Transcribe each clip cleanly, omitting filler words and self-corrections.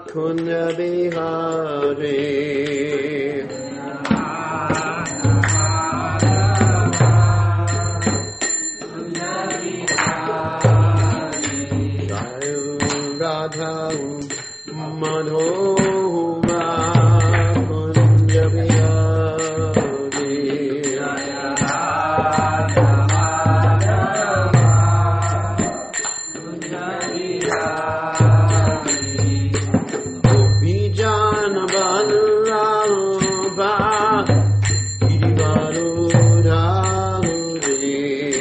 Kunja Bihari Radha Madhova Kunja Bihari Gopijana Balarabha Girivaro Dhagore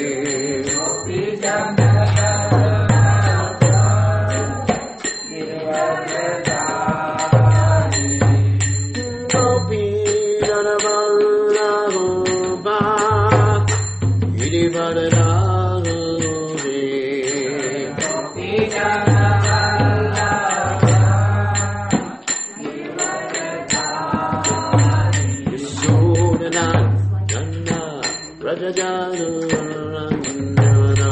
Gopijana Balarabha Girivaro Dhagore Yasodhanandana Rajajanandana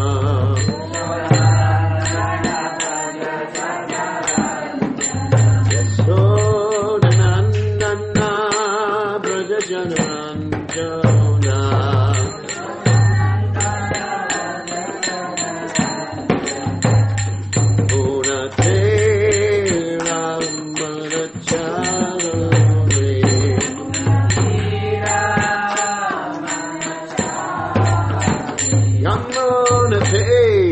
Yasodhanandana Rajajanandana Punate Ramanacharane Yamunate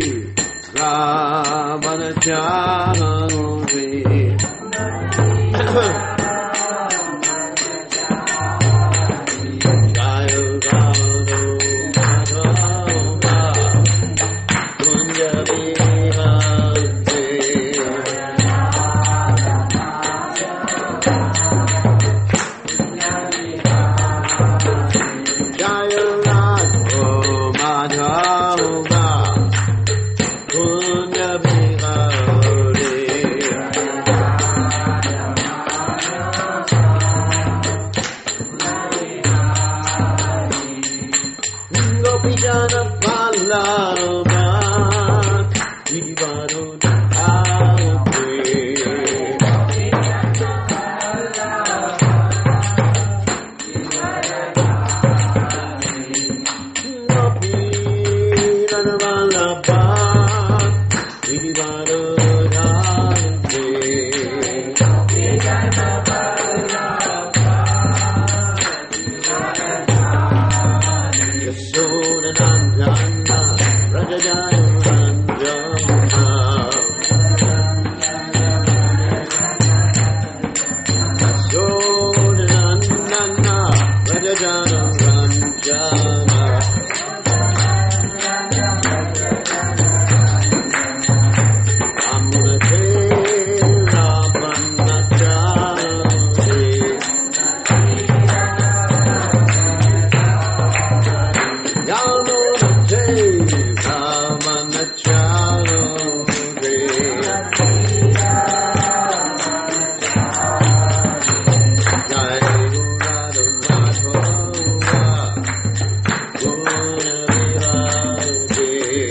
Ramanacharane Jaya Radha Madhava Kunja Bihari Jaya Radha Madhava Kunja Bihari Gopijana Balarabha Girivaro Dhagore Gopijana Balarabha Girivaro Dhagore Yasodhanandana Rajajanandana Yasodhanandana Rajajanandana Yamunate Ramanacharane Yamunate Ramanacharane Jaya Radha Madhava Kunja Bihari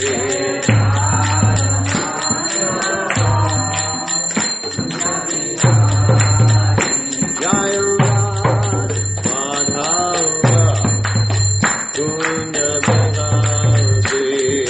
Jaya Radha Madhava Kunja Bihari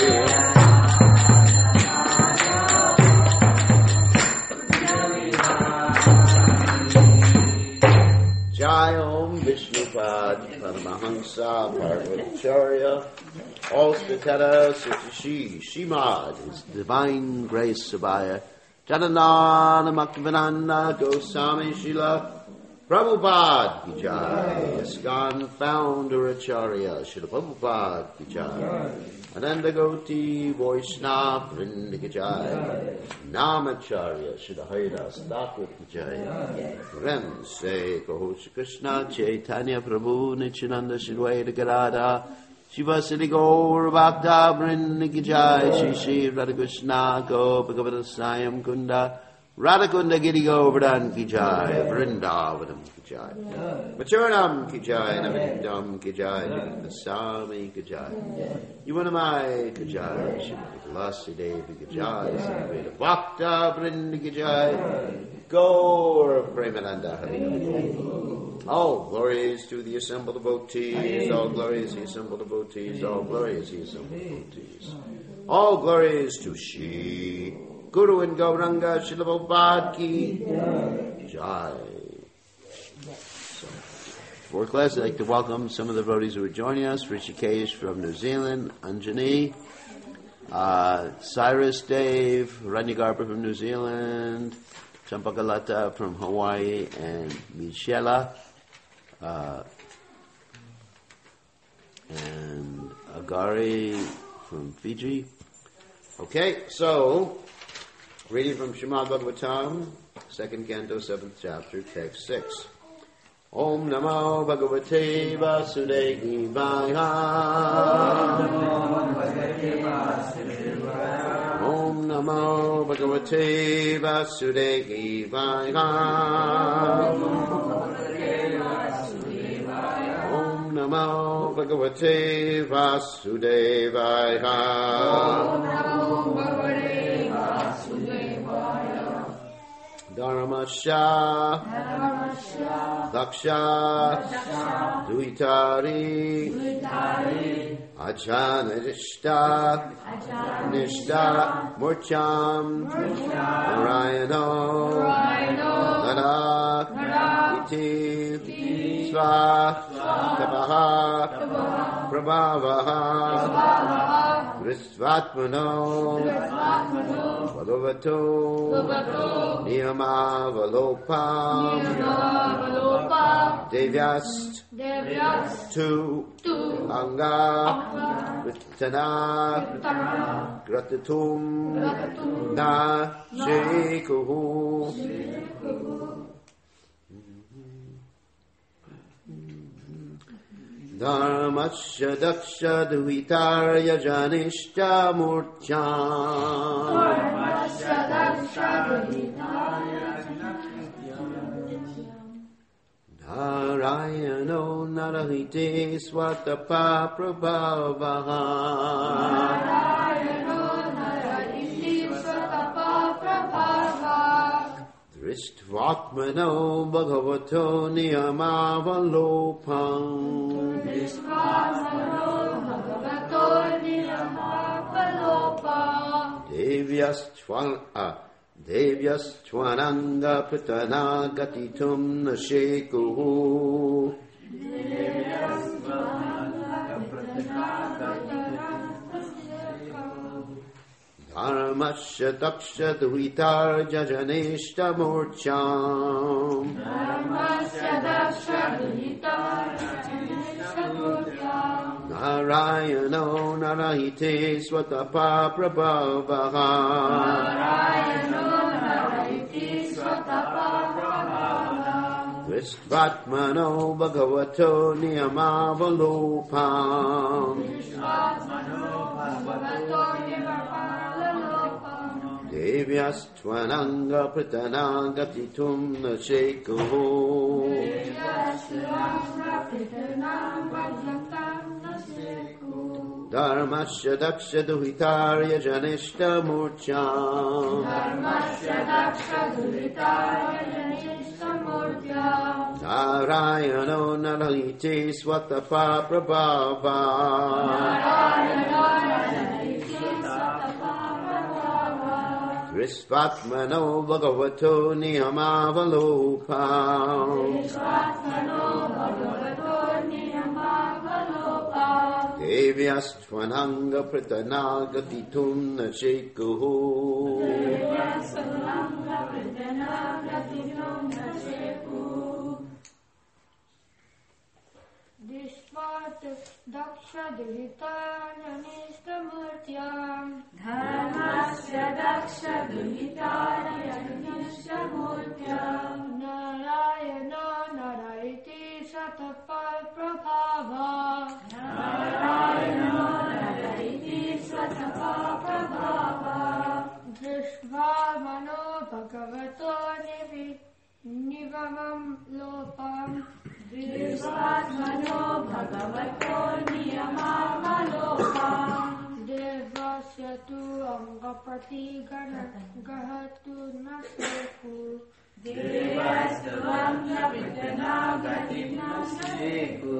Jai Om Vishnupad Paramahansa Parvacharya All Statata Satishi Shimad His Divine Grace Sabaya Jananana Bhaktivedanta Goswami Srila Prabhupada Ki Jai ISKCON Founder Acharya Srila Prabhupada Ki Jai Ananda Goti Vaishnava Vrinda Ki Jai Namacharya Srila Haridas Thakur Ki Jai Ren Se Kaho Shri Krishna Chaitanya Prabhu Nityananda Shri Advaita Gadadhara Shiva Siddhi Gaur Bhakta Vrinda Ki Jai Shri Shri Radha Krishna Gopa Gopala Sayam Kunda Radhakunda Giri Govardhan Ki Jai, Vrindavanam Ki Jai, Machuranam Ki Jai, Navindam Ki Jai, Vasami Ki Jai, Yuvanamai Ki Jai, Shrimati Tulasi Devi Ki Jai, Samveda Bhakta Vrinda Ki Jai, Gaur Premananda Hari. All glories to the assembled devotees, all glories to the assembled devotees, all glories to the assembled devotees. All glories to Shri Guru and Gauranga Srila Prabhupada Ki Jai. So, before class, I'd like to welcome some of the devotees who are joining us. Rishikesh from New Zealand, Anjani, Cyrus Dave, Ranyagarpa from New Zealand, Champakalata from Hawaii, and Michela, and Agari from Fiji. Okay, so reading from Srimad Bhagavatam, 2nd Canto, 7th Chapter, Text 6. Om Namo Bhagavate Vasudevaya. Om Namo Bhagavate Vasudevaya. Om Namo Bhagavate Vasudevaya. Dharmasya Daksha Duitari Achanadishta Nishta Murcham Narayano Nara Iti Sva Tapaha Prabhavaha Vristvatmano Bhagavato Niyamavalopam Devyast Tu Anga Vittana Gratatum Na Shekuhu. Dharmasya Daksha Duhitarya Janishta Murcham Dharmasya Daksha Duhitarya Narayano Narahite Swatapa Prabhavaha Narayano Narahite Swatapa Prabhavaha Drishtvatmano Bhagavato Niyamavalopam Drishtvatmano Bhagavato Niyamavalopam Devyastvananga Pritana Gatitum Nashekuhu Dharmasya Daksha Duhitar Jajaneshta Murcham Dharmasya Daksha Duhitar Jajaneshta Murcham Narayano Narahite Swatapa Prabhavaha Narayano Narahite Swatapa Prabhavaha Vistvatmano Bhagavato Niyamavalopam Vistvatmano Bhagavato Niyamavalopam Devyastvananga Pritana Gatitum Nashekuhu Devyastvananga Pritana Gatitum Nashekuhu Dharmasya Daksha Duhitarya Janishta Murcham Dharmasya Daksha Duhitarya Janishta Murcham Narayano Narahite Swatapa Prabhava Narayano Narahite Swatapa Prabhava Vrisvatmano Bhagavato Niyamavalopam Vrisvatmano Bhagavato Niyamavalopam Devyastvananga Pritana Gatitum Nashekuhu Devyastvananga Pritana Gatitum Nashekuhu Dishvat Daksha Duhitarya Janishta Murtyam Dharmasya Daksha Duhitarya Janishta Murtyam Narayana Narayiti Satapa Prabhava Narayana Narayiti Satapa Prabhava Drishva Mano bhagavato nivamam lopam Dvisvatmano bhagavato niyamamalopam devasya tu angapati gahatu naseku Devastu angapritana naseku.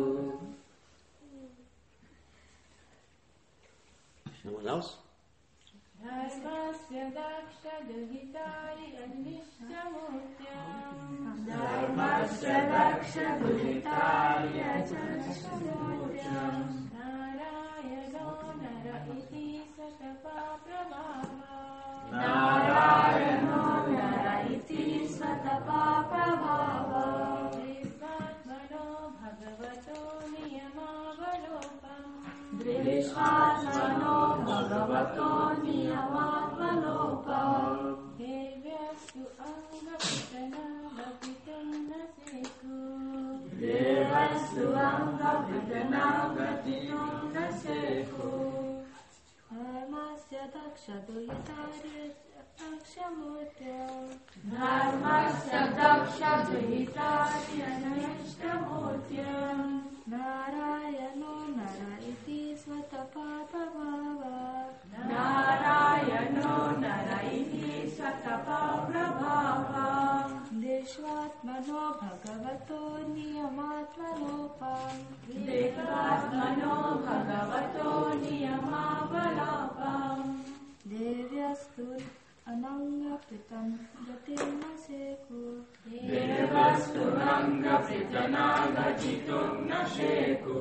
Anyone else? Dharmasya daksha duhitari anishtamutyam Dharmasya daksha duhitari anishtamutyam Narayano nara iti satapa prabhava Narayano nara iti satapa prabhava Drisvatmano bhagavato niyamavalopam Drisvatmano bhagavato niyamavalopam Devyastu angapritana bhavitam naseku Devastu angapritana bhavitam naseku Dharmasya daksha duhitari akshamutyam Dharmasya daksha duhitari anishtamutyam Narayano nara iti svatapa prabhava Narayano nara iti satapa prabhava Deshvatmano bhagavato niyamatmalopam Devatmano bhagavato niyamavalopam Devyastu anangapritam gatim naseku Devastu angapritana gatitum naseku.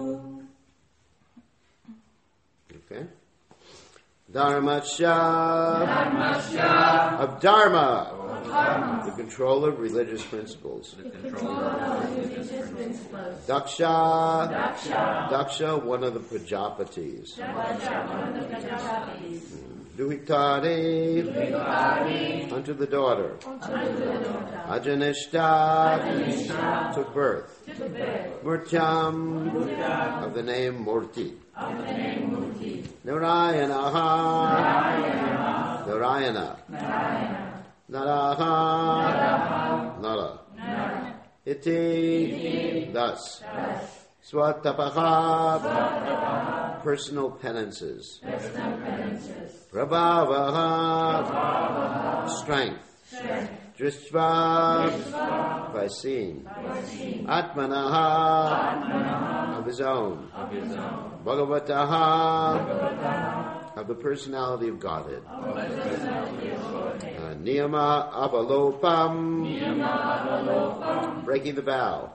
Okay. Dharmasya of Dharma, the control of religious principles. Daksha, one of the Prajapatis. Duhitari, unto the daughter. Ajanishta, took birth. Murtyam, of the name Murti. Narayana, Naraha, Nara. Iti, thus. Swatapaha, personal penances. Prabhavaha, strength. Drishva, by seeing. Atmanaha, of his own. Bhagavataha, of the personality of Godhead. Niyama avalopam, breaking the vow.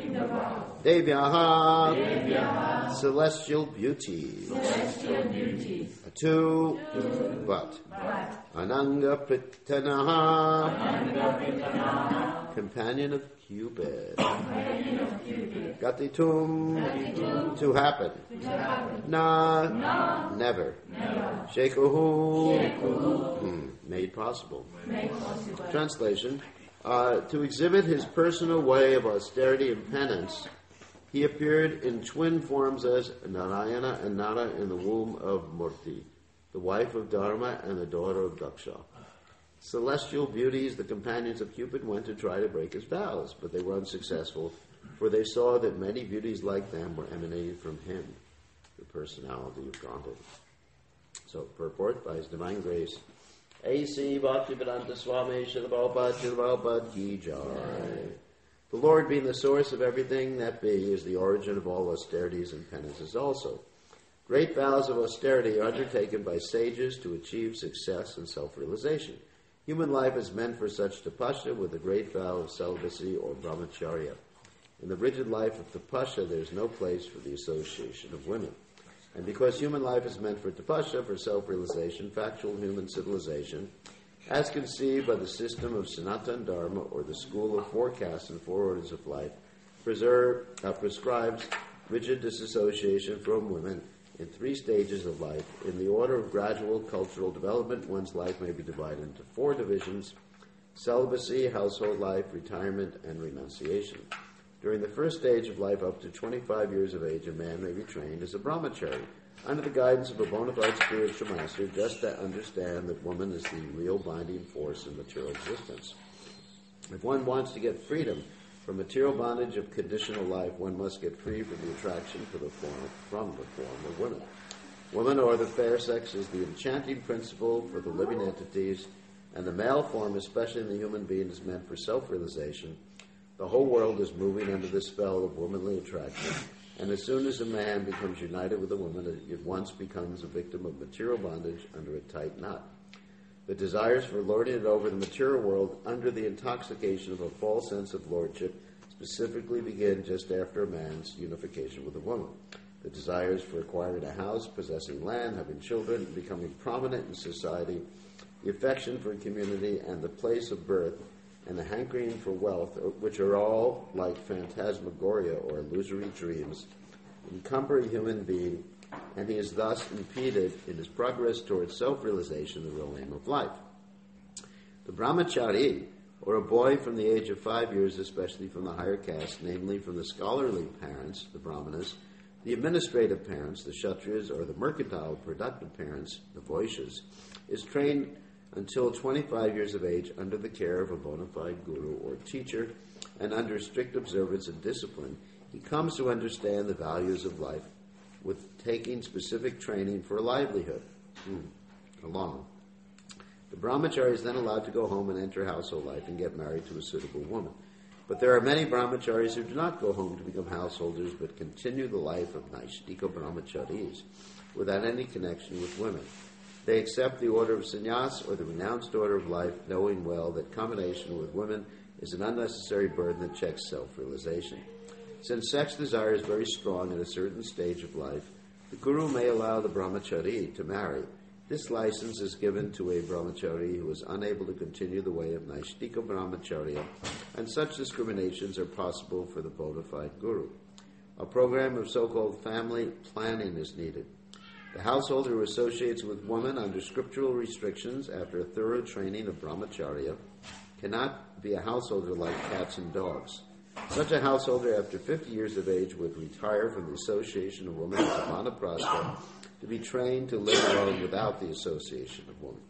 Devyaha, celestial beauty. Two, but. Ananga Pritanaha, companion of Cupid. Gatitum, to happen. Na, never. Shekuhu, made possible. Translation, to exhibit his personal way of austerity and penance, he appeared in twin forms as Narayana and Nara in the womb of Murti, the wife of Dharma and the daughter of Daksha. Celestial beauties, the companions of Cupid, went to try to break his vows, but they were unsuccessful, for they saw that many beauties like them were emanating from him, the personality of Godhead. So, purport by His Divine Grace, A.C. Bhaktivedanta Swami Srila Prabhupada Ki Jai. The Lord being the source of everything that be is the origin of all austerities and penances also. Great vows of austerity are undertaken by sages to achieve success and self-realization. Human life is meant for such tapasya with the great vow of celibacy or brahmacharya. In the rigid life of tapasya, there is no place for the association of women. And because human life is meant for tapasya, for self-realization, factual human civilization, as conceived by the system of Sanatana Dharma or the school of four castes and four orders of life, prescribes rigid disassociation from women in three stages of life. In the order of gradual cultural development, one's life may be divided into four divisions: celibacy, household life, retirement, and renunciation. During the first stage of life, up to 25 years of age, a man may be trained as a brahmachari, under the guidance of a bona fide spiritual master, just to understand that woman is the real binding force in material existence. If one wants to get freedom from material bondage of conditional life, one must get free from the attraction from the form of women. Woman, or the fair sex, is the enchanting principle for the living entities, and the male form, especially in the human being, is meant for self-realization. The whole world is moving under the spell of womanly attraction, and as soon as a man becomes united with a woman, it at once becomes a victim of material bondage under a tight knot. The desires for lording it over the material world under the intoxication of a false sense of lordship specifically begin just after a man's unification with a woman. The desires for acquiring a house, possessing land, having children, becoming prominent in society, the affection for community and the place of birth, and the hankering for wealth, which are all like phantasmagoria or illusory dreams, encumber a human being, and he is thus impeded in his progress towards self-realization, the real aim of life. The brahmachari, or a boy from the age of 5 years, especially from the higher caste, namely from the scholarly parents, the brahmanas, the administrative parents, the kshatriyas, or the mercantile productive parents, the vaishyas, is trained until 25 years of age under the care of a bona fide guru or teacher, and under strict observance and discipline, he comes to understand the values of life with taking specific training for a livelihood. Along. The brahmachari is then allowed to go home and enter household life and get married to a suitable woman. But there are many brahmacharis who do not go home to become householders, but continue the life of naishtika brahmacharis without any connection with women. They accept the order of sannyas or the renounced order of life, knowing well that combination with women is an unnecessary burden that checks self-realization. Since sex desire is very strong at a certain stage of life, the guru may allow the brahmachari to marry. This license is given to a brahmachari who is unable to continue the way of naishtika brahmacharya, and such discriminations are possible for the bona fide guru. A program of so-called family planning is needed. The householder who associates with women under scriptural restrictions after a thorough training of brahmacharya cannot be a householder like cats and dogs. Such a householder after 50 years of age would retire from the association of women as a vanaprastha to be trained to live alone without the association of women.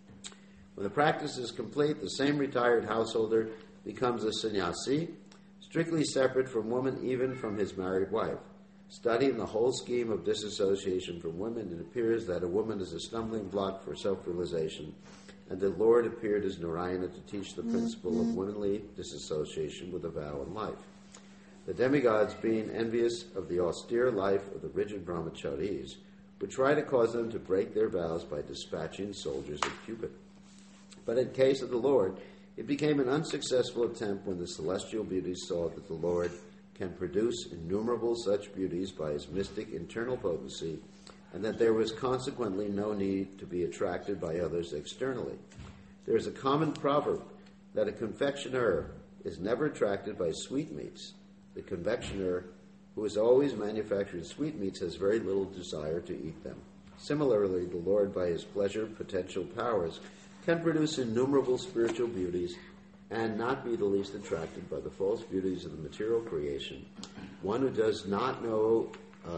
When the practice is complete, the same retired householder becomes a sannyasi, strictly separate from women, even from his married wife. Studying the whole scheme of disassociation from women, it appears that a woman is a stumbling block for self-realization, and the Lord appeared as Narayana to teach the principle of womanly disassociation with a vow in life. The demigods, being envious of the austere life of the rigid brahmacharis, would try to cause them to break their vows by dispatching soldiers of Cupid. But in case of the Lord, it became an unsuccessful attempt when the celestial beauties saw that the Lord can produce innumerable such beauties by his mystic internal potency, and that there was consequently no need to be attracted by others externally. There is a common proverb that a confectioner is never attracted by sweetmeats. The confectioner who has always manufactured sweetmeats has very little desire to eat them. Similarly, the Lord, by his pleasure potential powers, can produce innumerable spiritual beauties and not be the least attracted by the false beauties of the material creation. One who does not know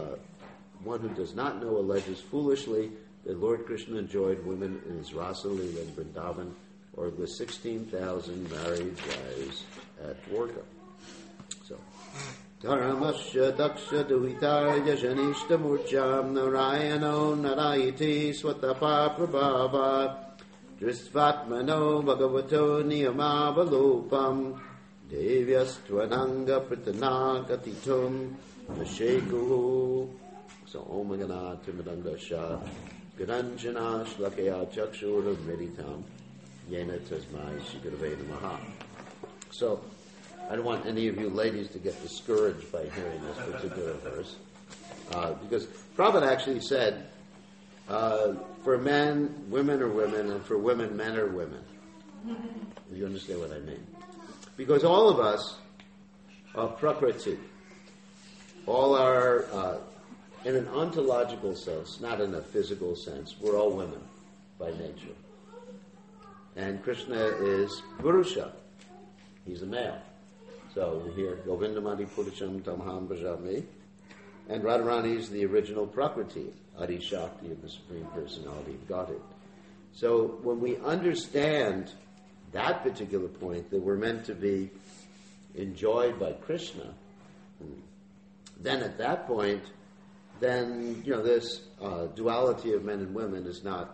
alleges foolishly that Lord Krishna enjoyed women in his Rasa Leela in Vrindavan, or with 16,000 married wives at Dwarka. So, Dharamasya daksha duhitarya janishta murjam narayano narayiti swatapa prabhava Drisvatmano bhagavato niyamavalopam devyastvananga pritanagathitum nashekuhu. So, Om Gana Timadandasha Gadanjana Shlakaya Chakshura Meditam Yena Tasmai Shigurave Namaha. So, I don't want any of you ladies to get discouraged by hearing this particular verse. Because Prabhupada actually said, for men, women are women, and for women, men are women. You understand what I mean? Because all of us are prakriti. All are, in an ontological sense, not in a physical sense, we're all women by nature. And Krishna is Purusha. He's a male. So we hear Govindamadi Purusham Tamham Bhajami. And Radharani is the original Prakriti, Adi Shakti of the Supreme Personality of Godhead. So when we understand that particular point, that we're meant to be enjoyed by Krishna, then at that point, then this duality of men and women does not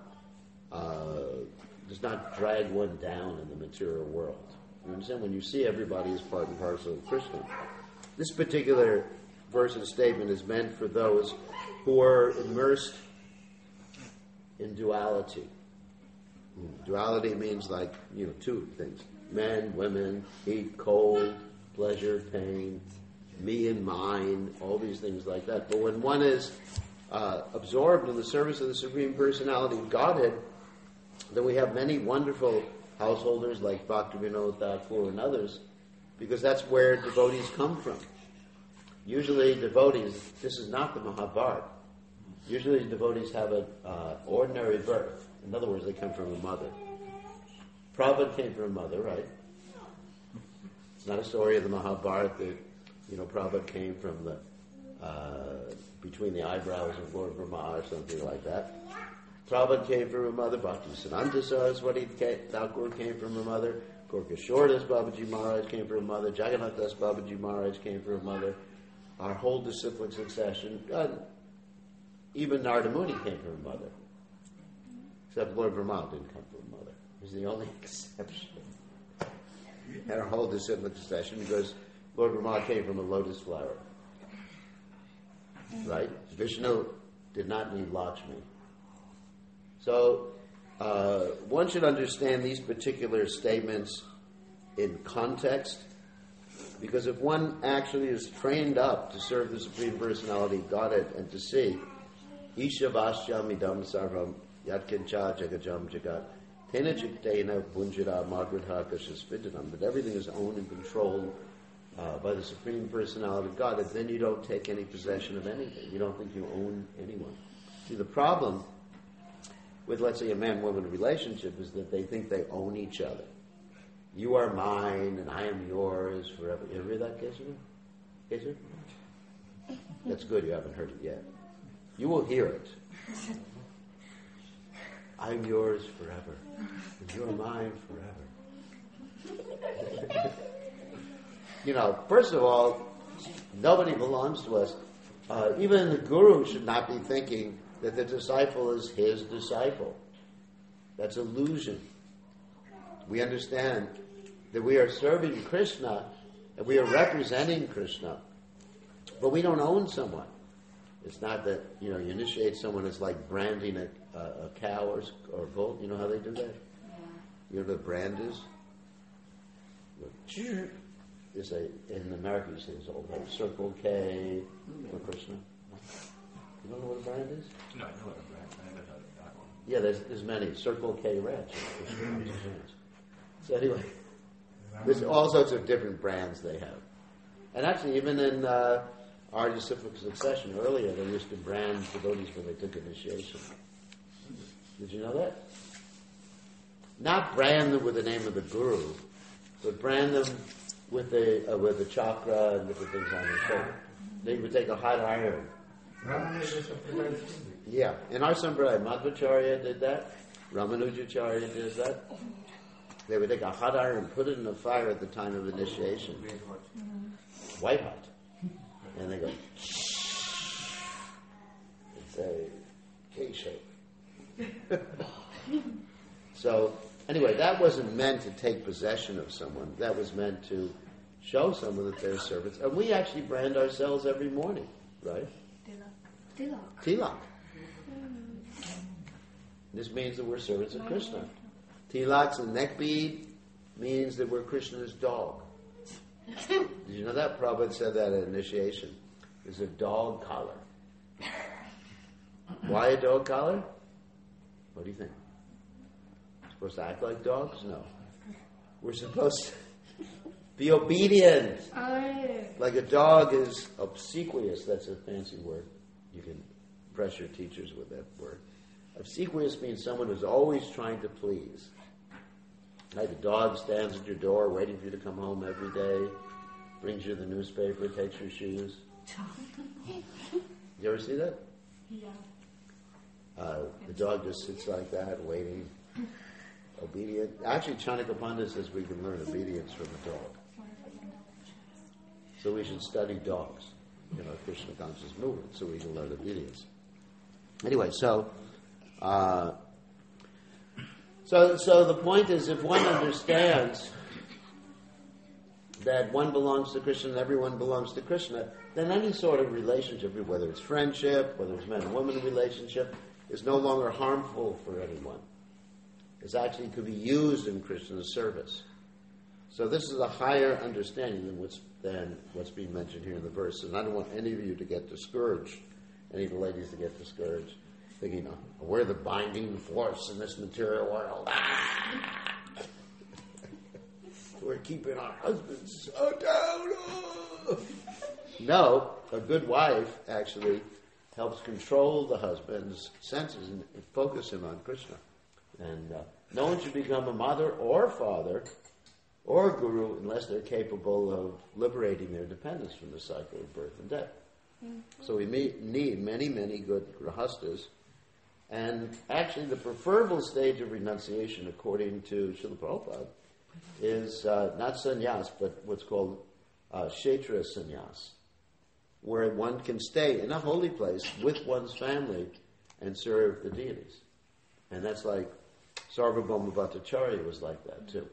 drag one down in the material world. You understand? When you see everybody as part and parcel of Krishna, this particular verse and statement is meant for those who are immersed in duality. Duality means two things: men, women, heat, cold, pleasure, pain, me and mine, all these things like that. But when one is absorbed in the service of the Supreme Personality of Godhead, then we have many wonderful householders like Bhaktivinoda Thakur and others, because that's where devotees come from. Usually devotees, this is not the Mahabharata, usually devotees have an ordinary birth. In other words, they come from a mother. Prabhupada came from a mother, right? It's not a story of the Mahabharata that, Prabhupada came from between the eyebrows of Lord Brahma or something like that. Prabhupada came from a mother. Bhaktisiddhanta Saraswati Thakur came from a mother. Gorkashordas Babaji Maharaj came from a mother. Jagannath Das Babaji Maharaj came from a mother. Our whole disciplic succession, even Narada Muni came from a mother. Except Lord Brahma didn't come from a mother. He's the only exception. And our whole disciplic succession, because Lord Brahma came from a lotus flower. Right? Vishnu did not need Lakshmi. So, one should understand these particular statements in context, because if one actually is trained up to serve the Supreme Personality of Godhead and to see Ishavashyam idam sarvam yatkincha jagajam jagat tena jiktena bunjira magradha kashasvidanam, that everything is owned and controlled by the Supreme Personality of Godhead, then you don't take any possession of anything. You don't think you own anyone. See, the problem with, let's say, a man-woman relationship is that they think they own each other. You are mine and I am yours forever. You ever heard that, Keshav? Keshav? That's good, you haven't heard it yet. You will hear it. I'm yours forever. And you're mine forever. First of all, nobody belongs to us. Even the guru should not be thinking that the disciple is his disciple. That's illusion. We understand that we are serving Krishna and we are representing Krishna, but we don't own someone. It's not that, you initiate someone, it's like branding a cow or bull. You know how they do that? You know what a brand is? In America you say it's all like Circle K for Krishna. You don't know what a brand is? No, I know what a brand is. I know that one. Yeah, there's many. Circle K Ranch. So anyway, there's all sorts of different brands they have. And actually, even in our disciplic succession earlier, they used to brand devotees when they took initiation. Did you know that? Not brand them with the name of the guru, but brand them with the chakra and different things on their shoulder. They would take a hot iron. Yeah, in our Sampradaya, Madhvacharya did that. Ramanujacharya did that. They would take a hot iron and put it in the fire at the time of initiation. White hot. And they go, it's a K-shape. So, anyway, that wasn't meant to take possession of someone. That was meant to show someone that they're servants. And we actually brand ourselves every morning, right? Tilak. This means that we're servants of Krishna. Tilak's a neck bead means that we're Krishna's dog. Did you know that? Prabhupada said that at initiation. There's a dog collar. Why a dog collar? What do you think? We're supposed to act like dogs? No. We're supposed to be obedient. Like a dog is obsequious. That's a fancy word. You can impress your teachers with that word. Obsequious means someone who's always trying to please. Like a dog stands at your door waiting for you to come home every day, brings you the newspaper, takes your shoes. You ever see that? Yeah. The dog just sits like that, waiting, obedient. Actually, Chanakya Pandit says we can learn obedience from a dog. So we should study dogs, Krishna conscious movement, so we can learn obedience. Anyway, so the point is, if one understands that one belongs to Krishna and everyone belongs to Krishna, then any sort of relationship, whether it's friendship, whether it's man and woman relationship, is no longer harmful for anyone. It actually could be used in Krishna's service. So this is a higher understanding than what's being mentioned here in the verse. And I don't want any of you to get discouraged, any of the ladies to get discouraged, thinking, we're the binding force in this material world. We're keeping our husbands so down. No, a good wife actually helps control the husband's senses and focus him on Krishna. And no one should become a mother or father or guru unless they're capable of liberating their dependents from the cycle of birth and death. So we need many, many good grahastas. And actually the preferable stage of renunciation, according to Srila Prabhupada, is not sannyas, but what's called kshetra sannyas, where one can stay in a holy place with one's family and serve the deities. And that's like Sarvabhauma Bhattacharya was like that too.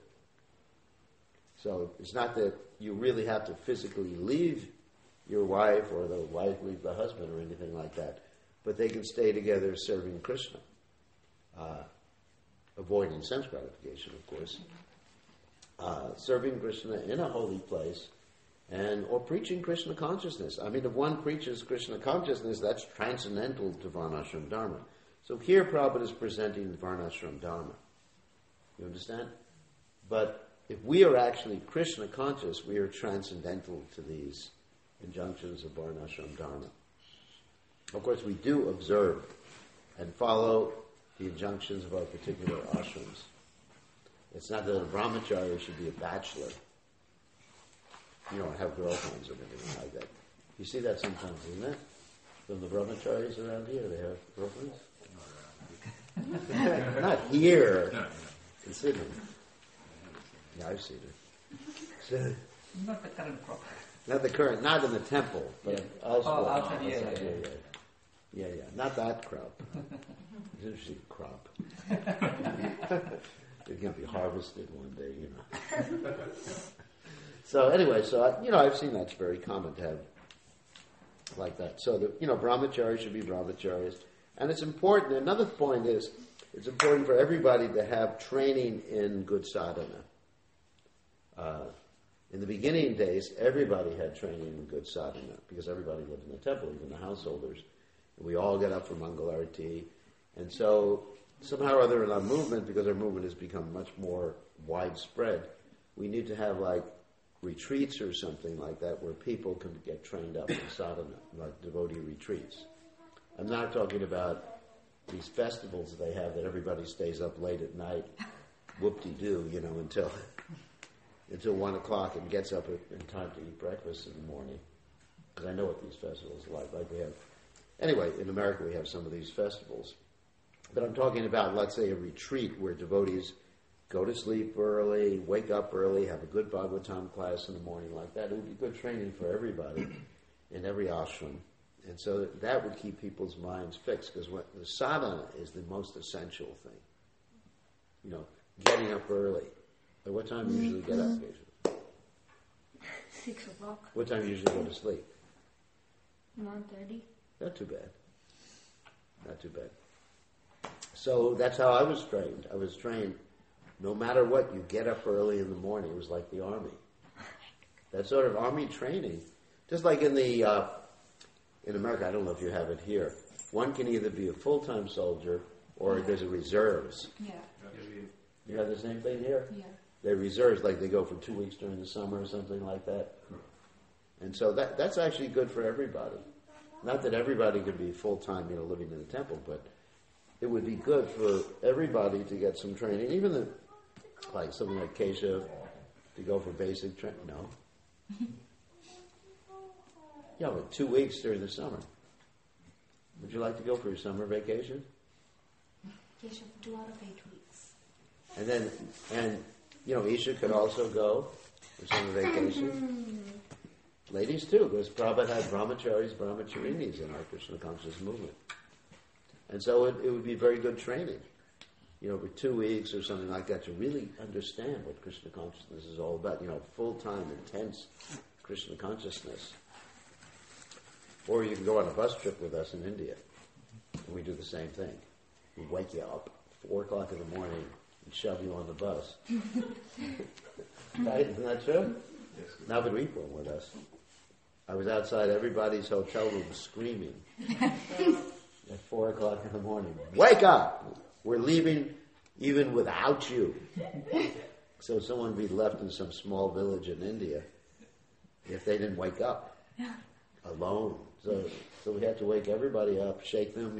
So it's not that you really have to physically leave your wife or the wife leave the husband or anything like that, but they can stay together serving Krishna, avoiding sense gratification, of course, serving Krishna in a holy place, or preaching Krishna consciousness. I mean, if one preaches Krishna consciousness, that's transcendental to Varnashram Dharma. So here Prabhupada is presenting Varnashram Dharma. You understand? But if we are actually Krishna conscious, we are transcendental to these injunctions of Varnashram Dharma. Of course, we do observe and follow the injunctions of our particular ashrams. It's not that a brahmacharya should be a bachelor. You don't have girlfriends or anything like that. You see that sometimes, isn't it? From the brahmacharyas around here, they have girlfriends? Not here. In Sydney. Yeah, I've seen it. Not the current crop. Not in the temple, but elsewhere. Outside, yeah. Not that crop. It's an interesting crop. It can be harvested one day, So anyway, I've seen that's very common to have like that. So brahmacharis should be brahmacharis. And it's important, another point is, it's important for everybody to have training in good sadhana. In the beginning days, everybody had training in good sadhana because everybody lived in the temple, even the householders. And we all get up for Mangalarti. And so, somehow or other in our movement, because our movement has become much more widespread, we need to have retreats or something like that where people can get trained up in sadhana, like devotee retreats. I'm not talking about these festivals they have that everybody stays up late at night, whoop-de-doo, until 1 o'clock and gets up in time to eat breakfast in the morning. Because I know what these festivals are like we have. Anyway, in America we have some of these festivals. But I'm talking about, let's say, a retreat where devotees go to sleep early, wake up early, have a good Bhagavatam class in the morning like that. It would be good training for everybody in every ashram. And so that would keep people's minds fixed, because the sadhana is the most essential thing. Getting up early. At what time do you usually get up, Keisha? 6 o'clock. What time do you usually go to sleep? 9:30. Not too bad. So that's how I was trained. I was trained, no matter what, you get up early in the morning. It was like the army. That sort of army training. Just like in America, I don't know if you have it here, one can either be a full-time soldier or there's a reserves. Yeah. You have the same thing here? Yeah. They're reserves, like they go for 2 weeks during the summer or something like that. And so that's actually good for everybody. Not that everybody could be full-time, living in the temple, but it would be good for everybody to get some training. Even something like Keshav, to go for basic training. No. Yeah, but 2 weeks during the summer. Would you like to go for your summer vacation? Keshav, 2 out of 8 weeks. And Isha could also go for summer vacation. Ladies too, because Prabhupada had brahmacharis, brahmacharinis in our Krishna conscious movement. And so it would be very good training, for 2 weeks or something like that, to really understand what Krishna consciousness is all about, full-time, intense Krishna consciousness. Or you can go on a bus trip with us in India, and we do the same thing. We wake you up 4 o'clock in the morning and shove you on the bus. Right? Isn't that true? Yes. Navadvipa with us. I was outside everybody's hotel room screaming at 4 o'clock in the morning. Wake up! We're leaving even without you. So someone would be left in some small village in India if they didn't wake up alone. So we had to wake everybody up, shake them,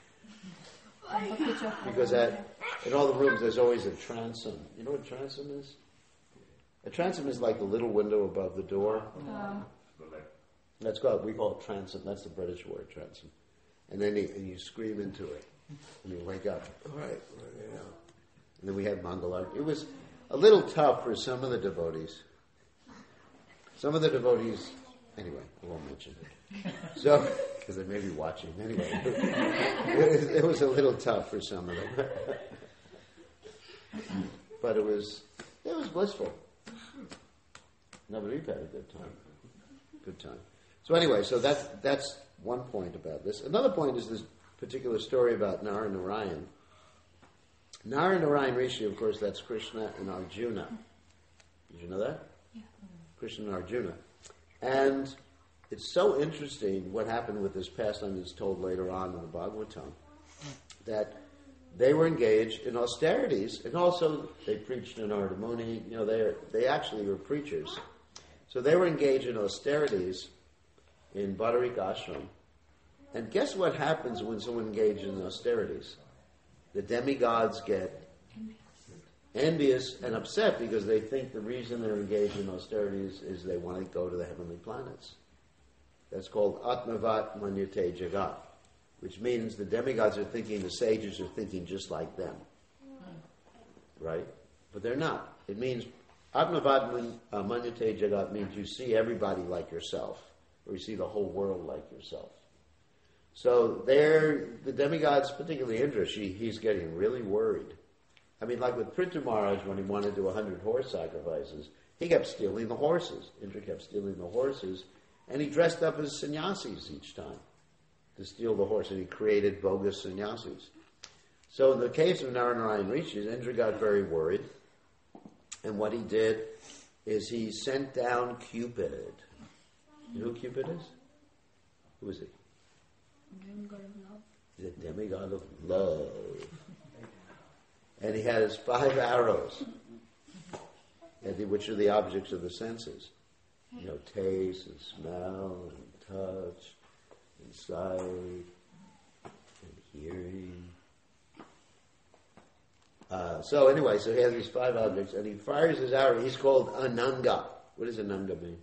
Because in all the rooms there's always a transom. You know what a transom is? A transom is like the little window above the door. We call it transom. That's the British word, transom. And then you scream into it. And you wake up. All right. And then we had Mangalar. It was a little tough for some of the devotees. Anyway, I won't mention it. So, because they may be watching. Anyway, it was a little tough for some of them. But it was blissful. Nobody had a good time. So anyway, so that's one point about this. Another point is this particular story about Nara Narayan. Nara Narayan Rishi, of course, that's Krishna and Arjuna. Did you know that? Yeah. Krishna and Arjuna. And it's so interesting what happened with this pastime that's told later on in the Bhagavatam, that they were engaged in austerities, and also they preached in Narada Muni. They actually were preachers. So they were engaged in austerities in Badarik Ashram. And guess what happens when someone engages in austerities? The demigods get envious and upset because they think the reason they're engaged in austerities is they want to go to the heavenly planets. That's called Atmavat Manyate Jagat, which means the demigods are thinking, the sages are thinking just like them. Right? But they're not. It means, Atmavat Manyate Jagat means you see everybody like yourself, or you see the whole world like yourself. So the demigods, particularly Indra, he's getting really worried. I mean, like with Prithu Maharaj, when he wanted to do 100 horse sacrifices, he kept stealing the horses. Indra kept stealing the horses, and he dressed up as sannyasis each time to steal the horse, and he created bogus sannyasis. So in the case of Narayan Rishi, Indra got very worried, and what he did is he sent down Cupid. You know who Cupid is? Who is he? Demigod of love. He's a demigod of love. And he had his 5 arrows, which are the objects of the senses. Taste and smell and touch and sight and hearing. So he has these 5 objects, and he fires his arrow. He's called Ananga. What does Ananga mean?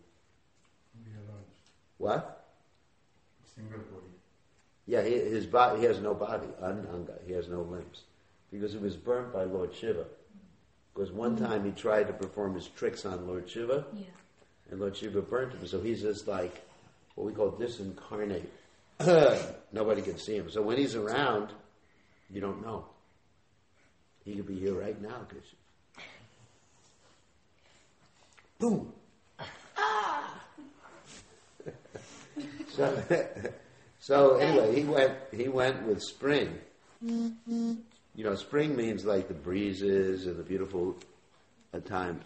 What? Single body. Yeah, his body. He has no body. Ananga. He has no limbs, because he was burnt by Lord Shiva. Because one time he tried to perform his tricks on Lord Shiva, and Lord Shiva burnt him. So he's just like what we call disincarnate. Nobody can see him. So when he's around, you don't know. He could be here right now, Krishna. Boom. So anyway, he went with spring. Spring means like the breezes and the beautiful time.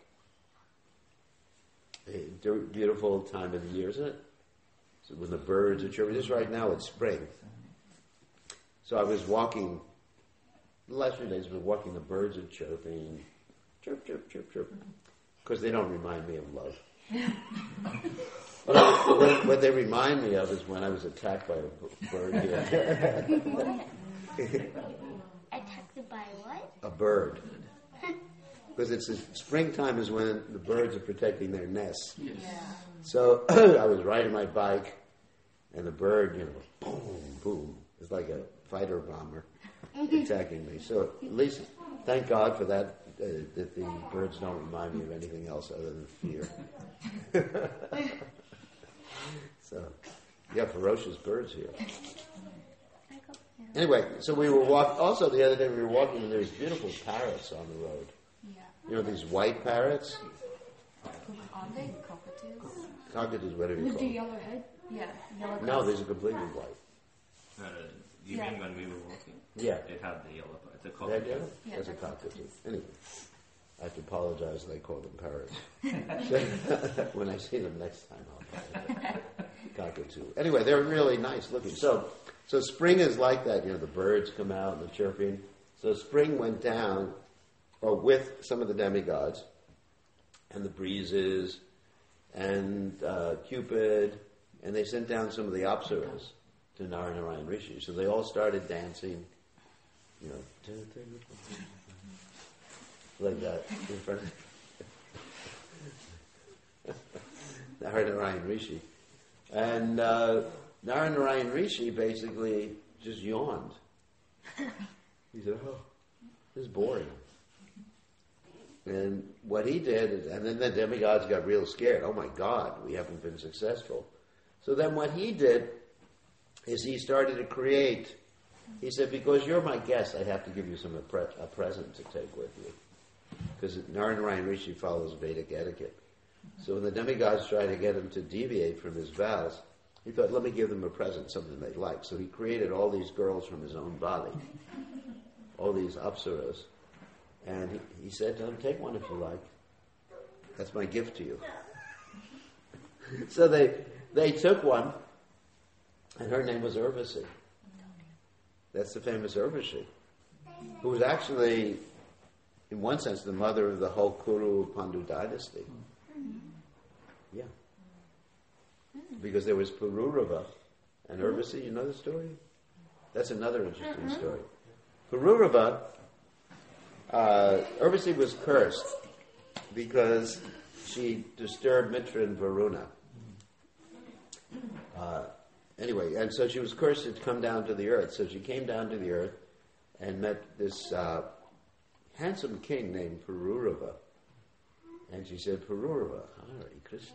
Beautiful time of the year, isn't it? So when the birds are chirping. Just right now it's spring. So I was walking. The last few days, I've been walking. The birds are chirping, chirp, chirp, chirp, chirp, because they don't remind me of love. What they remind me of is when I was attacked by a bird here. Attacked by what? A bird. Because springtime is when the birds are protecting their nests. Yes. So I was riding my bike, and the bird, boom, boom. It's like a fighter bomber. attacking me. So at least, thank God for that, that the birds don't remind me of anything else other than fear. So, you have ferocious birds here. Anyway, so we were also the other day we were walking and there was beautiful parrots on the road. Yeah. You know these white parrots? Aren't they cockatoos? Cockatoos, whatever you With call the them. yellow head? Yeah. Yellow No, crest. these are completely white. You mean when we were walking? Yeah. It had the yellow part. It's a That cockatoo. yellow? Yeah, That's a they're cockatoo. cockatoos. Anyway, I have to apologize that I call them parrots. When I see them next time, I'll apologize. Cockatoo. Anyway, they're really nice looking. So spring is like that. You know, the birds come out and the chirping. So spring went down, with some of the demigods, and the breezes, and Cupid, and they sent down some of the apsaras to Narayan Rishi. So they all started dancing, you know, like that in front of Narayan Rishi. And Narayan Rishi basically just yawned. He said, "Oh, this is boring." And what he did is, and then the demigods got real scared. Oh my God, we haven't been successful. So then what he did is he started to create. He said, "Because you're my guest, I have to give you a present to take with you." Because Narayan Rishi follows Vedic etiquette. So when the demigods tried to get him to deviate from his vows, he thought, let me give them a present, something they like. So he created all these girls from his own body, all these apsaras. And he said to them, take one if you like. That's my gift to you. So they took one, and her name was Urvasi. That's the famous Urvashi, who was actually, in one sense, the mother of the whole Kuru Pandu dynasty. Yeah. Because there was Pururava and Urvasi. You know the story? That's another interesting story. Pururava, Urvasi was cursed because she disturbed Mitra and Varuna. Anyway, and so she was cursed to come down to the earth. So she came down to the earth and met this handsome king named Pururava. And she said, Pururava, Hare Krishna.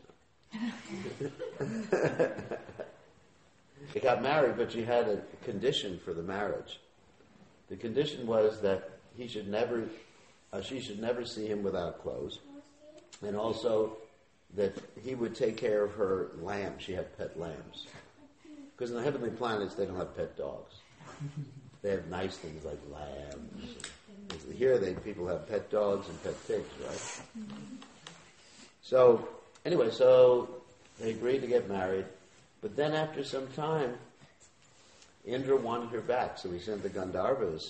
They got married, but she had a condition for the marriage. The condition was that she should never see him without clothes, and also that he would take care of her lambs. She had pet lambs. Because in the heavenly planets, they don't have pet dogs. They have nice things like lambs. Here, people have pet dogs and pet pigs, right? So, anyway, they agreed to get married. But then after some time, Indra wanted her back. So he sent the Gandharvas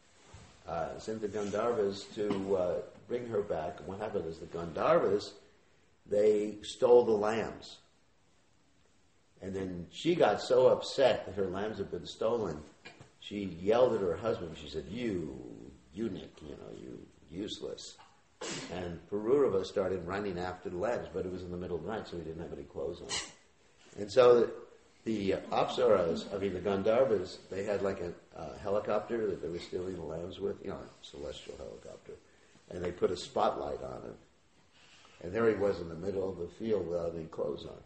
to bring her back. And what happened is the Gandharvas, they stole the lambs. And then she got so upset that her lambs had been stolen, she yelled at her husband. She said, "You eunuch, you useless." And Pururava started running after the lambs, but it was in the middle of the night, so he didn't have any clothes on. And so the Apsaras, the Gandharvas, they had like a helicopter that they were stealing the lambs with, a celestial helicopter. And they put a spotlight on him. And there he was in the middle of the field without any clothes on.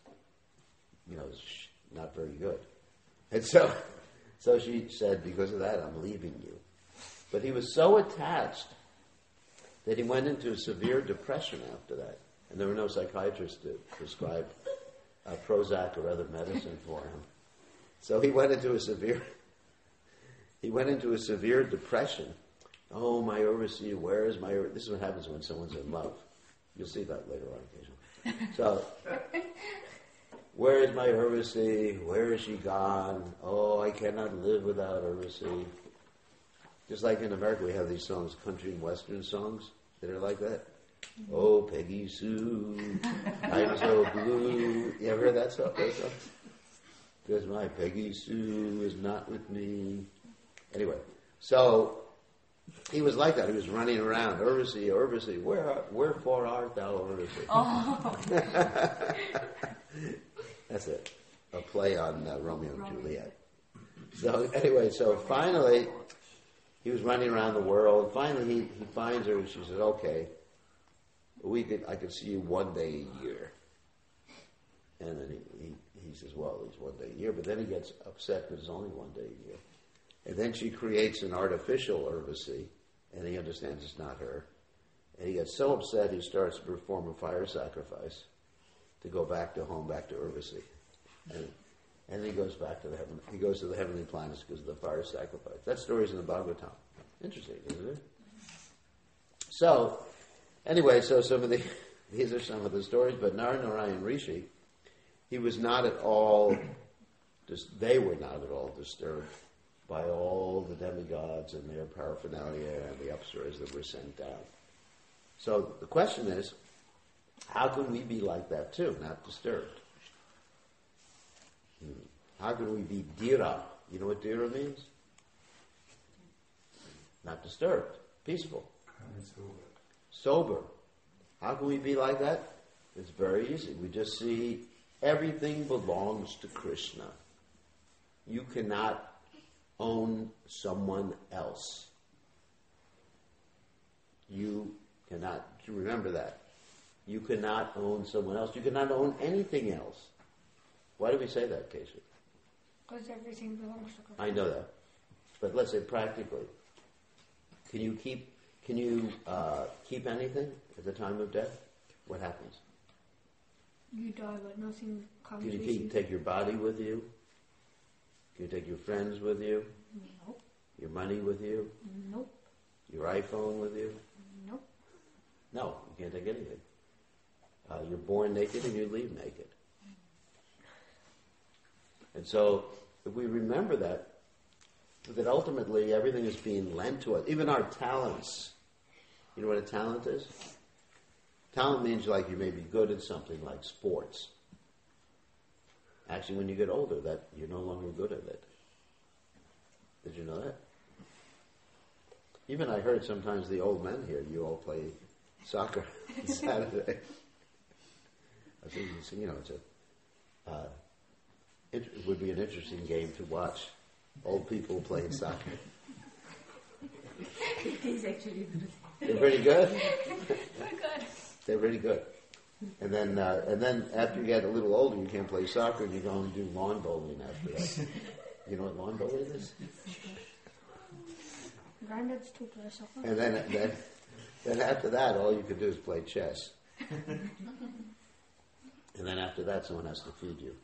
Not very good. And so she said, because of that, I'm leaving you. But he was so attached that he went into a severe depression after that. And there were no psychiatrists to prescribe Prozac or other medicine for him. So he went into a severe depression. Oh, my Urvasi, where is my Urvasi? This is what happens when someone's in love. You'll see that later on occasionally. So, where is my Urvasi? Where is she gone? Oh, I cannot live without Urvasi. Just like in America, we have these songs, country and western songs, that are like that. Oh, Peggy Sue, I'm so blue. You ever heard that song? Because my Peggy Sue is not with me. Anyway, so he was like that. He was running around, Urvasi, Urvasi, wherefore art thou, Urvasi? Oh. That's it. A play on Romeo and Juliet. So anyway, so finally, he was running around the world. Finally, he finds her, and she says, "Okay, I could see you one day a year." And then he says, "Well, it's one day a year," but then he gets upset because it's only one day a year. And then she creates an artificial Urvasi, and he understands it's not her. And he gets so upset he starts to perform a fire sacrifice to go back to home, back to Urvasi. And he goes back to he goes to the heavenly planets because of the fire sacrifice. That story's in the Bhagavatam. Interesting, isn't it? So, anyway, so these are some of the stories, but Narayan Rishi, he was not at all, they were not at all disturbed by all the demigods and their paraphernalia and the apsaras that were sent down. So the question is, how can we be like that too, not disturbed? How can we be dhira? You know what dhira means? Not disturbed, peaceful, sober. How can we be like that? It's very easy. We just see everything belongs to Krishna. You cannot own someone else. You cannot, remember that. You cannot own someone else. You cannot own anything else. Why do we say that, Keshav? Because everything belongs to Krishna. I know that. But let's say practically. Can you keep anything at the time of death? What happens? You die, but nothing comes Can with you you. take your body with you? Can you take your friends with you? Nope. Your money with you? Nope. Your iPhone with you? Nope. No, you can't take anything. You're born naked and you leave naked. And so, if we remember that ultimately everything is being lent to us, even our talents. You know what a talent is? Talent means like you may be good at something like sports. Actually, when you get older, that you're no longer good at it. Did you know that? Even I heard sometimes the old men here, you all play soccer on Saturday. I think it would be an interesting game to watch. Old people playing soccer. He's actually good. They're pretty good. We're good. They're really good. And then after you get a little older, you can't play soccer, and you go and do lawn bowling after that. You know what lawn bowling is? Granddad's too play soccer. And then after that, all you could do is play chess. And then after that, someone has to feed you.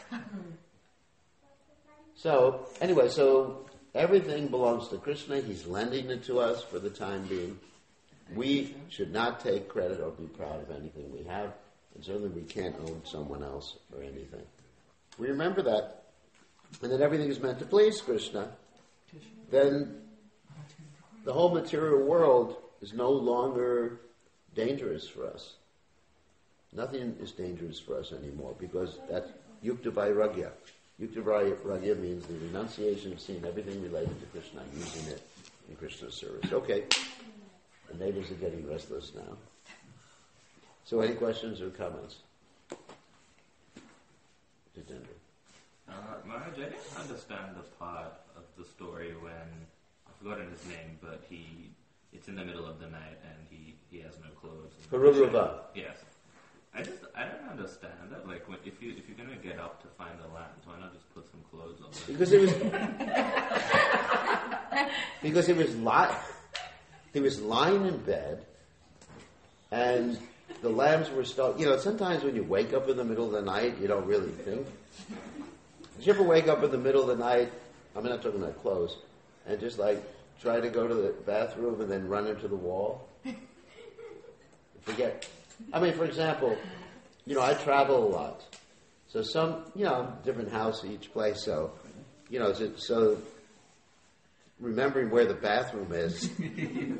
So, anyway, everything belongs to Krishna. He's lending it to us for the time being. We should not take credit or be proud of anything we have, and certainly we can't own someone else or anything. We remember that, and that everything is meant to please Krishna, then the whole material world is no longer dangerous for us. Nothing is dangerous for us anymore, because that's yukta vairagya. Yukta vairagya means the renunciation of seeing everything related to Krishna, using it in Krishna's service. Okay. The neighbors are getting restless now. So any questions or comments? Jitendra. Maharaj, I didn't understand the part of the story when, I've forgotten his name, but it's in the middle of the night and he has no clothes. Pururuva. Yes. I don't understand that. Like, if you're going to get up to find the lamp, why not just put some clothes on? Because he was lying in bed, and the lambs were still. Sometimes when you wake up in the middle of the night, you don't really think. Did you ever wake up in the middle of the night? I'm not talking about clothes, and just try to go to the bathroom and then run into the wall. Forget. For example, I travel a lot, so different house each place. So, so remembering where the bathroom is in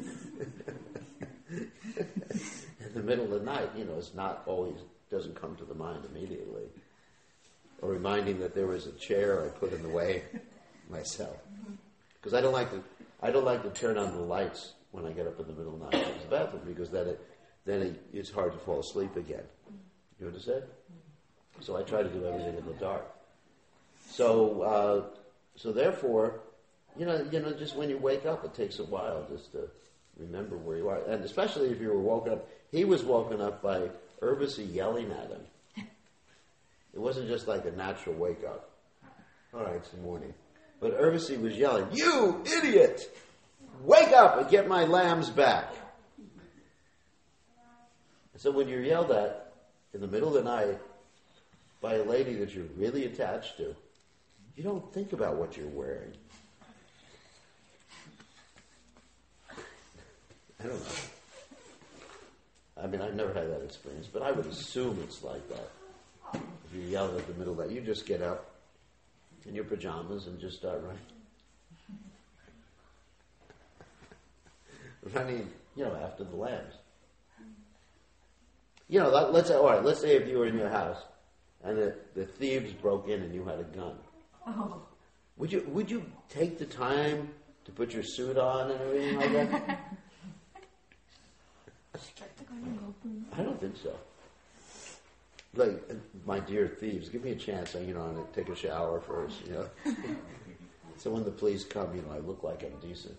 the middle of the night, it's not always, doesn't come to the mind immediately. Or reminding that there was a chair I put in the way myself. Because I don't like to turn on the lights when I get up in the middle of the night to use the bathroom, because then it's hard to fall asleep again. You understand? So I try to do everything in the dark. So therefore, just when you wake up, it takes a while just to remember where you are. And especially if you were woken up. He was woken up by Urvasi yelling at him. It wasn't just like a natural wake up. All right, it's the morning. But Urvasi was yelling, "You idiot! Wake up and get my lambs back." So when you're yelled at in the middle of the night by a lady that you're really attached to, you don't think about what you're wearing. I don't know. I mean, I've never had that experience, but I would assume it's like that. If you're yelled at the middle of that, you just get up in your pajamas and just start running. Running, after the lambs. Let's say if you were in your house and the thieves broke in and you had a gun. Oh. Would you take the time to put your suit on and everything like that? I don't think so. Like, my dear thieves, give me a chance, to take a shower first, So when the police come, I look like I'm decent.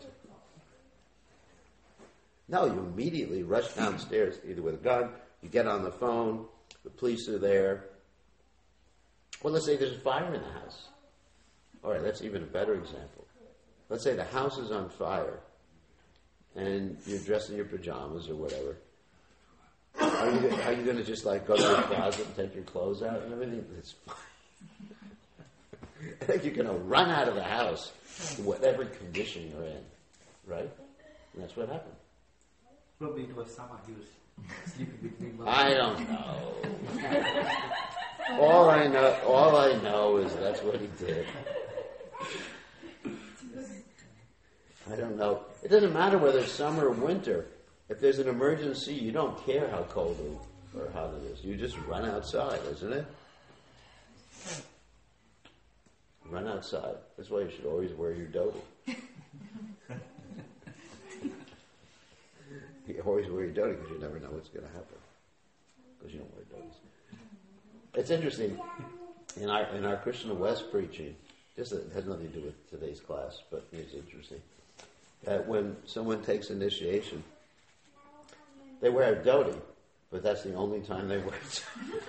No, you immediately rush downstairs, either with a gun, you get on the phone, the police are there. Well, let's say there's a fire in the house. All right, that's even a better example. Let's say the house is on fire, and you're dressed in your pajamas or whatever. Are you going to just go to your closet and take your clothes out and everything? It's fine. I think you're going to run out of the house in whatever condition you're in, right? And that's what happened. Probably it was summer. He was sleeping between. I don't know. All I know is that's what he did. I don't know. It doesn't matter whether it's summer or winter. If there's an emergency, you don't care how cold or hot it is. You just run outside, isn't it? Run outside. That's why you should always wear your dhoti. You always wear your dhoti because you never know what's going to happen. Because you don't wear dhotis. It's interesting. In our Krishna West preaching, this has nothing to do with today's class, but it's interesting, that when someone takes initiation, they wear a dhoti, but that's the only time they wear it.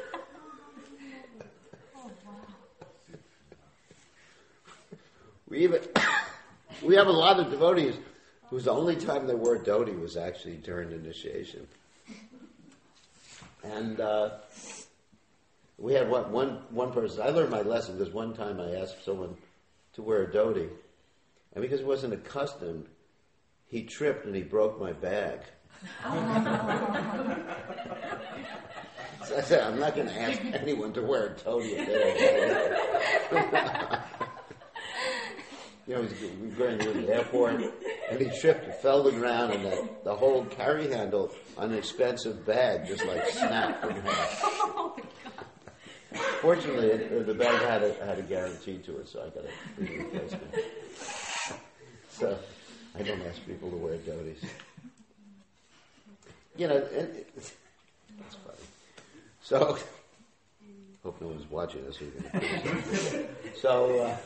We have a lot of devotees whose the only time they wore a dhoti was actually during initiation. And we had one person. I learned my lesson because one time I asked someone to wear a dhoti, and because he wasn't accustomed, he tripped and he broke my bag. So I said, I'm not going to ask anyone to wear a dhoti if they don't wear it. We were going to the airport, and he tripped and fell to the ground, and the whole carry handle on an expensive bag just snapped in half. Fortunately, the bag had a guarantee to it, so I got a free replacement. So I don't ask people to wear dhotis. That's funny. So, hope no one's watching this. So,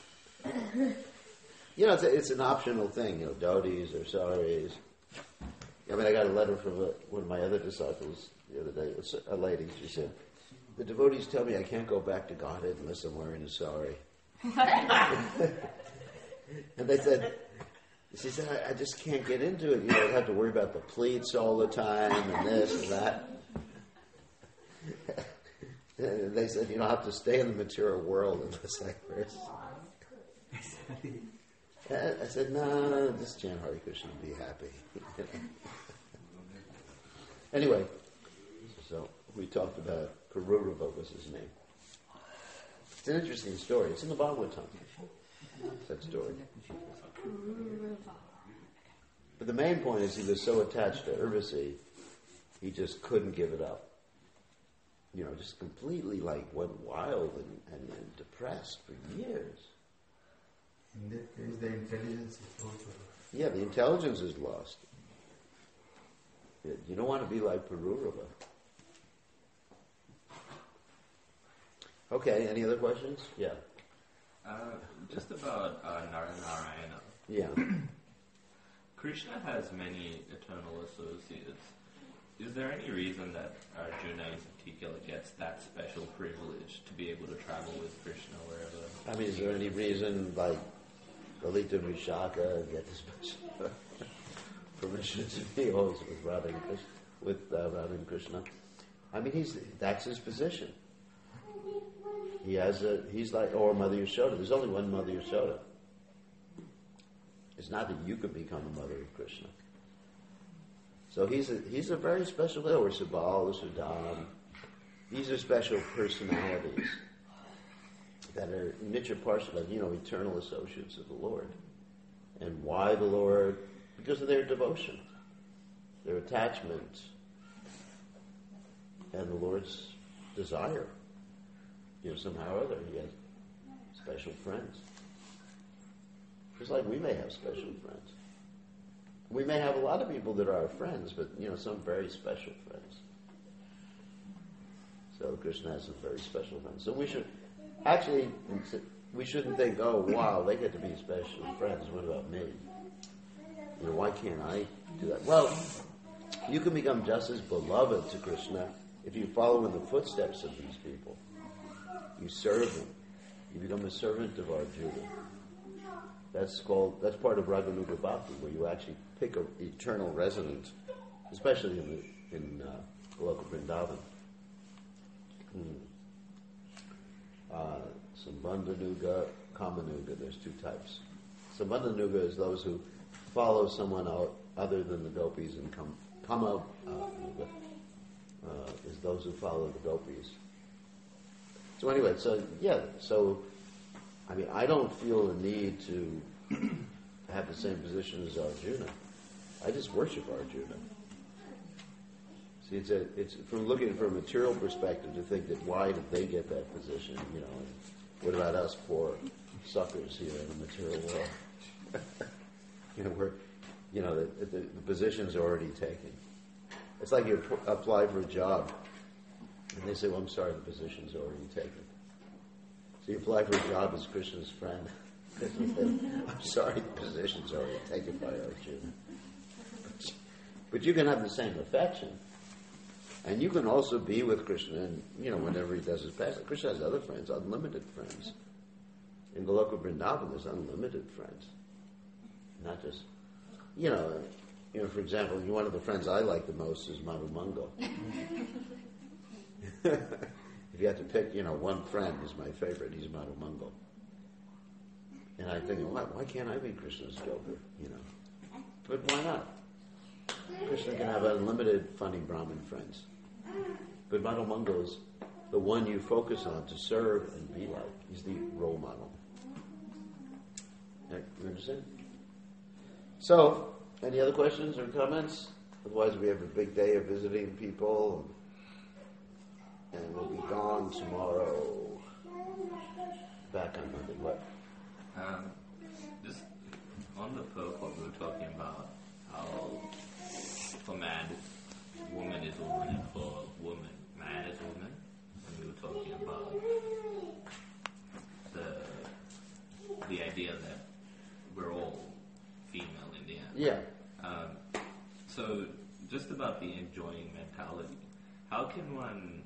it's an optional thing, dhotis or saris. I mean, I got a letter from one of my other disciples the other day. A lady, she said, the devotees tell me I can't go back to Godhead unless I'm wearing a sari. And she said, I just can't get into it. I have to worry about the pleats all the time and this and that. And they said, I have to stay in the material world unless I wear I said, no, just chant Hare Krishna and be happy. Anyway, so we talked about Pururava was his name. It's an interesting story. It's in the Bhagavatam, that story. But the main point is he was so attached to Urvasi, he just couldn't give it up. Just completely went wild and depressed for years. In that case, the intelligence is also lost. Yeah, the intelligence is lost. You don't want to be like Pururava. Okay, any other questions? Yeah. Just about Narayana. Yeah. Krishna has many eternal associates. Is there any reason that Arjuna in particular gets that special privilege to be able to travel with Krishna wherever? I mean, is there any reason, like, Lalita Vishaka gets special permission to be always with Radha and Krishna? I mean, that's his position. He's like, or Mother Yashoda. There's only one Mother Yashoda. It's not that you could become a mother of Krishna. So he's a very special, or Subal, or Sudam. These are special personalities that are Nitya Parshada, eternal associates of the Lord. And why the Lord? Because of their devotion, their attachment, and the Lord's desire. Somehow or other, he has special friends. Just like we may have special friends. We may have a lot of people that are our friends, but, some very special friends. So Krishna has some very special friends. So we shouldn't think, oh, wow, they get to be special friends. What about me? Why can't I do that? Well, you can become just as beloved to Krishna if you follow in the footsteps of these people. You serve them. You become a servant of Arjuna. That's part of Raganuga Bhakti, where you actually pick an eternal resident, especially in Goloka Vrindavan. Sambandhanuga, Kamanuga. There's two types. Sambandhanuga is those who follow someone other than the gopis, and Kamanuga is those who follow the gopis. So anyway, I don't feel the need to have the same position as Arjuna. I just worship Arjuna. See, it's from looking from a material perspective to think that why did they get that position? And what about us poor suckers here in the material world? The position's already taken. It's like you apply for a job, and they say, "Well, I'm sorry, the position's already taken." So you apply for a job as Krishna's friend. I'm sorry, the position's already taken by Arjuna. But you can have the same affection. And you can also be with Krishna, and, whenever he does his pastime. Krishna has other friends, unlimited friends. In Goloka Vrindavan, there's unlimited friends. Not just, for example, one of the friends I like the most is Madhu Mangal. If you have to pick, one friend who's my favorite, he's Madhu Mangal. And I think, why can't I be Krishna's joker, But why not? Krishna can have unlimited funny Brahmin friends. But Madhu Mangal is the one you focus on to serve and be like. He's the role model. You understand? So, any other questions or comments? Otherwise, we have a big day of visiting people. And we'll be gone tomorrow. Back on Monday. What? Just on the purport, we were talking about how for man, woman is woman, and for woman, man is woman. And we were talking about the idea that we're all female in the end. Yeah. So, just about the enjoying mentality. How can one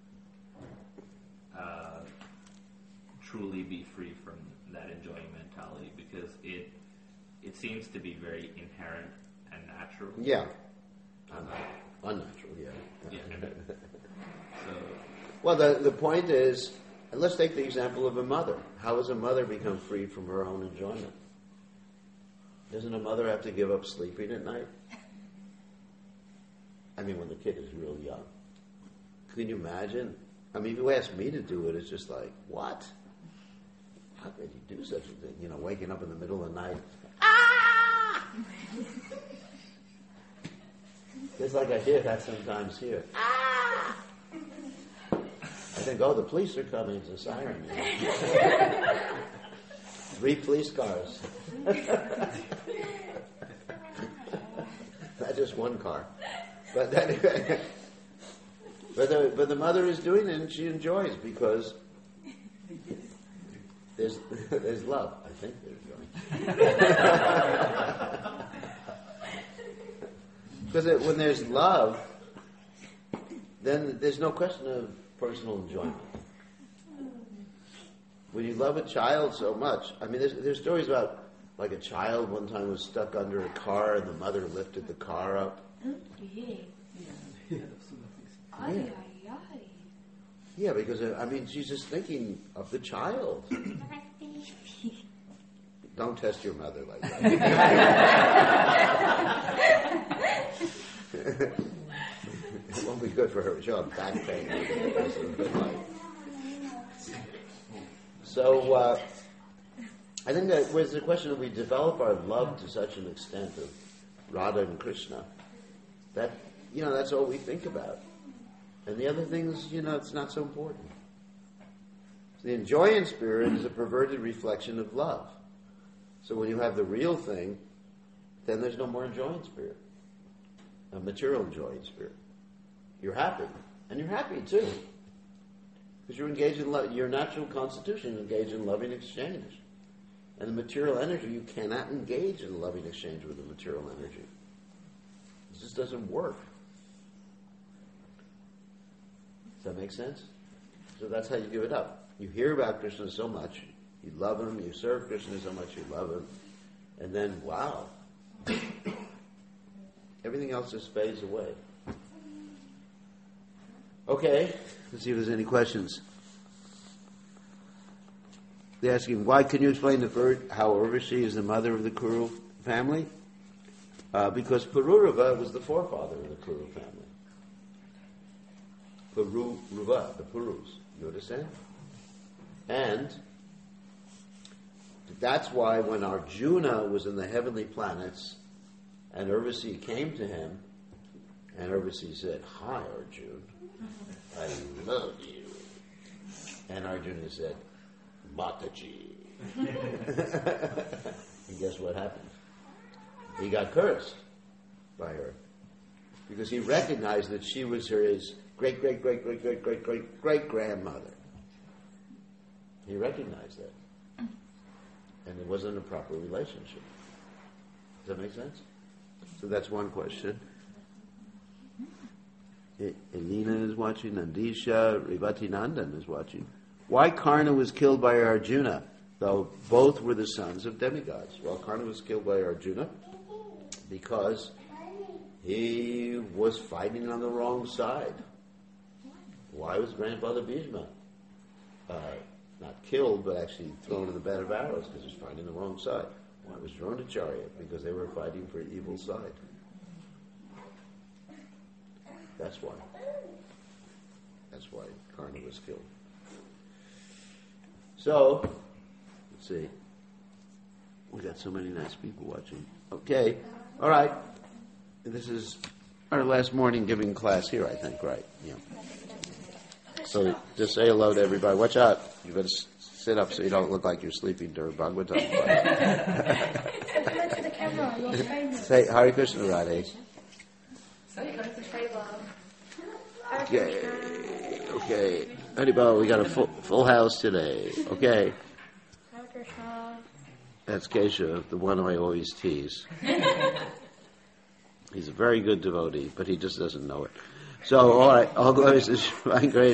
truly be free from that enjoying mentality? Because it seems to be very inherent and natural. Yeah. Unnatural, yeah. So, well, the point is, and let's take the example of a mother. How does a mother become free from her own enjoyment? Doesn't a mother have to give up sleeping at night? I mean, when the kid is real young. Can you imagine? I mean, if you ask me to do it, it's just like, what? How could you do such a thing? Waking up in the middle of the night. Ah! It's like I hear that sometimes here. Ah! I think, the police are coming. It's a siren. 3 police cars. Not just one car. But anyway, but the mother is doing it and she enjoys because there's love. I think there's joy. Because when there's love, then there's no question of personal enjoyment. When you love a child so much, I mean, there's stories about, like, a child one time was stuck under a car and the mother lifted the car up. Yeah, because, she's just thinking of the child. Don't test your mother like that. It won't be good for her. She'll have back pain. So, I think that was the question of we develop our love to such an extent of Radha and Krishna that, that's all we think about. And the other things, it's not so important. So the enjoying spirit is a perverted reflection of love. So when you have the real thing, then there's no more enjoying spirit. A material enjoying spirit. You're happy. And you're happy too. Because you're engaged in your natural constitution, engaged in loving exchange. And the material energy, you cannot engage in loving exchange with the material energy. It just doesn't work. Does that make sense? So that's how you give it up. You hear about Krishna so much, you love him, you serve Krishna so much, you love him, and then, wow, everything else just fades away. Okay, let's see if there's any questions. They're asking, why can you explain how Urvashi is the mother of the Kuru family? Because Pururava was the forefather of the Kuru family. Pururuva, the Purus. You understand? And that's why when Arjuna was in the heavenly planets and Urvashi came to him, and Urvashi said, "Hi, Arjuna, I love you." And Arjuna said, "Mataji." And guess what happened? He got cursed by her because he recognized that she was his great-great-great-great-great-great-great-grandmother. He recognized that. And it wasn't a proper relationship. Does that make sense? So that's one question. Elena is watching, Nandisha, Revati Nandan is watching. Why Karna was killed by Arjuna, though both were the sons of demigods? Well, Karna was killed by Arjuna because he was fighting on the wrong side. Why was grandfather Bhishma not killed, but actually thrown in the bed of arrows because he was fighting the wrong side? Why was Dronacharya? Because they were fighting for evil side. That's why. That's why Karna was killed. So, let's see. We got so many nice people watching. Okay, all right. This is our last morning giving class here, I think, right? Yeah. So just say hello to everybody. Watch out. You better sit up so you don't look like you're sleeping during Bhagavatam. To the camera, you're famous. Say Hare Krishna, Radhe. Okay. Haribol, we got a full house today. Okay. Hare Krishna. That's Keshav, the one I always tease. He's a very good devotee, but he just doesn't know it. So, all right, all glories to Shri Grace.